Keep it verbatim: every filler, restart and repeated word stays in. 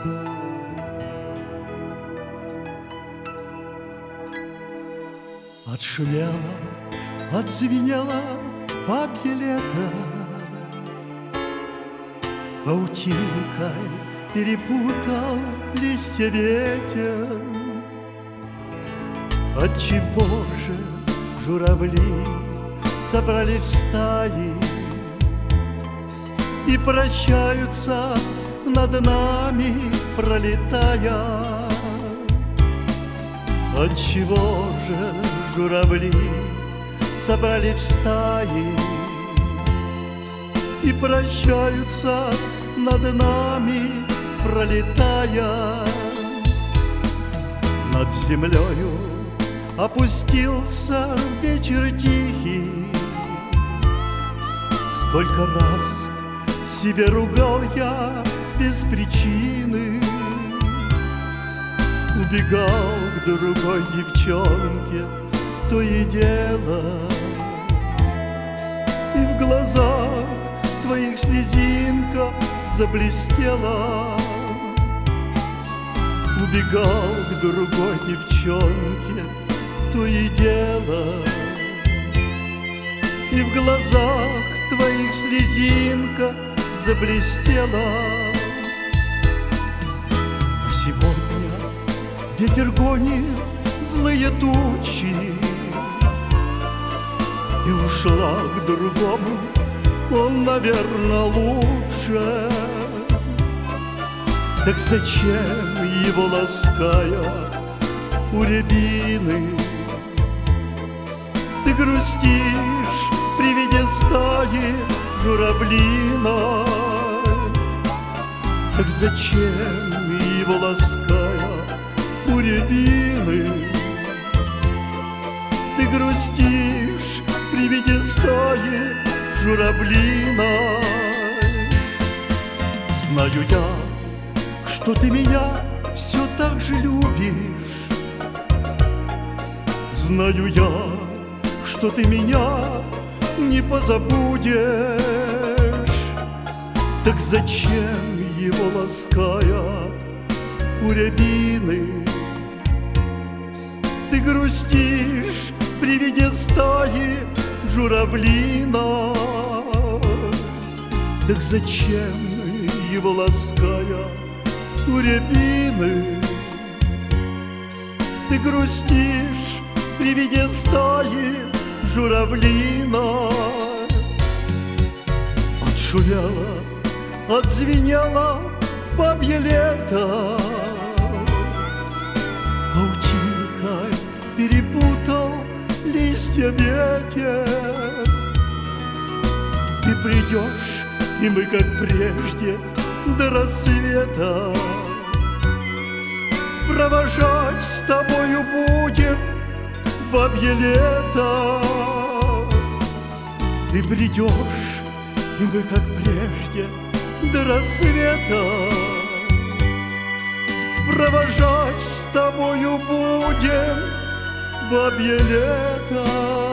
Отшумело, отзвенело бабье лето, паутинкой перепутал листья ветер. Отчего же журавли собрались в стаи и прощаются над нами, пролетая? Отчего же журавли собрались в стаи и прощаются над нами, пролетая? Над землею опустился вечер тихий. Сколько раз себе ругал я без причины, убегал к другой девчонке, то и дело, и в глазах твоих слезинка заблестела. Убегал к другой девчонке, то и дело, и в глазах твоих слезинка заблестела. А сегодня ветер гонит злые тучи, и ушла к другому, он, наверное, лучше. Так зачем его лаская у рябины ты грустишь при виде стаи журавлиной? Так зачем его лаская у рябины ты грустишь при виде стаи журавлиной? Знаю я, что ты меня все так же любишь. Знаю я, что ты меня не позабудешь. Так зачем его лаская у рябины ты грустишь при виде стаи журавлиной? Так зачем его лаская у рябины ты грустишь при виде стаи журавлиной? Отшумело, отзвенело бабье лето, паутинкой перепутал листья ветер. Ты придешь, и мы, как прежде, до рассвета провожать с тобою будем бабье лето. Ты придешь, и мы, как прежде, до рассвета провожать с тобою будем бабье лето.